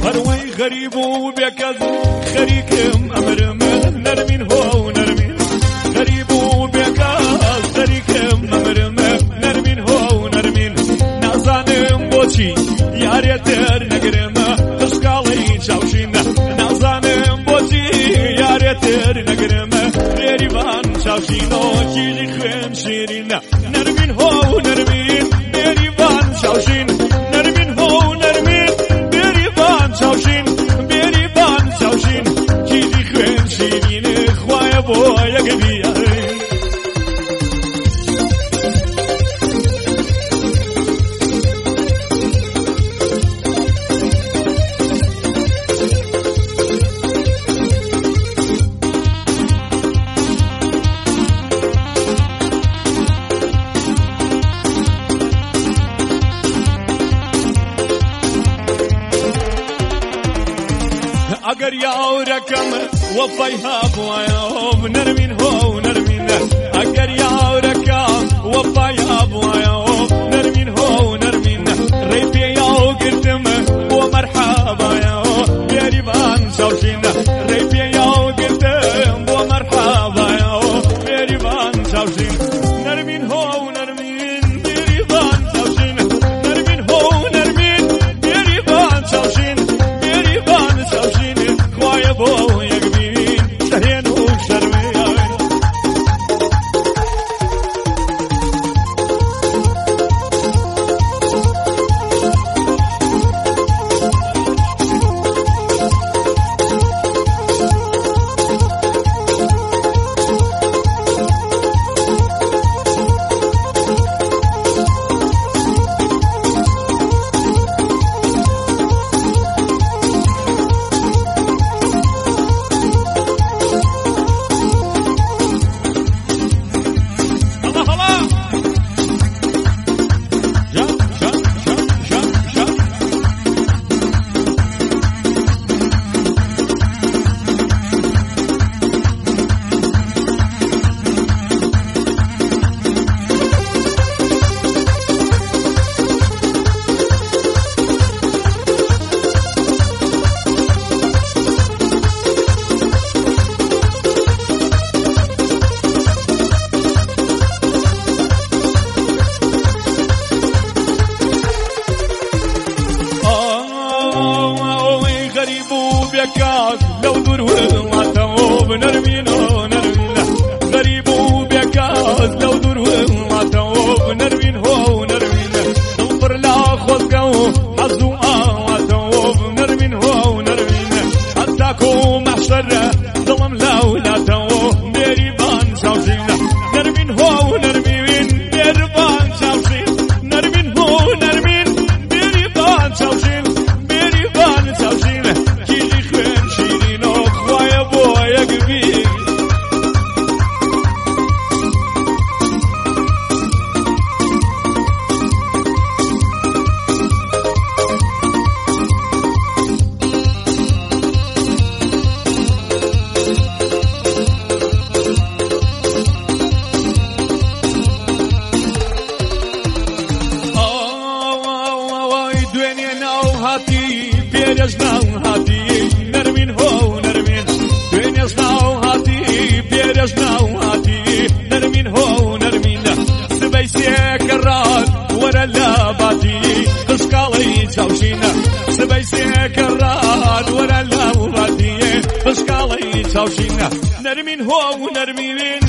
هروي غريب وبكذ خريكم أمر من نرمين هو نرمين غريب وبكذ خريكم أمر من نرمين هو نرمين نازانم بوشي ياريتر نقرم تشكالي شاوشين نازانم بوشي ياريتر نقرم ريبان شاوشينو جيجي خم شيرين نرمين هو نرمين ريبان شاوشين نرمين هو نرمين ريبان شاوشين ريبان شاوشين جيجي خم شيرين خوايا بويا قبيا اگر یارکم وفایها بوایم نرمین هو نرمین اگر یارکم وفایها بوایم نرمین هو نرمین ریپی یاو گرتم و مرحبا یاو بیریبان شاوشین ریپی یاو گرتم و مرحبا یاو بیریبان شاوشین نرمین هو نرمین بیریبان شاوشین نرمین هو نرمین بیریبان شاوشین بیریبان شاوشین بو يقبين شهين وشرمين لو دور وما توب نرمينه نرمينه غريب وبكاز لو دور وما توب نرمينه نرمينه نوفر لا خذقه حزو توب نرمينه نرمينه حتىكو محشر ظلم لا توب بيريبان شاوشينه نرمينه نرمين بيريبان شاوشين نرمينه نرمين بيريبان شاوشين بيريبان شاوشينه نرمين هو ونرمين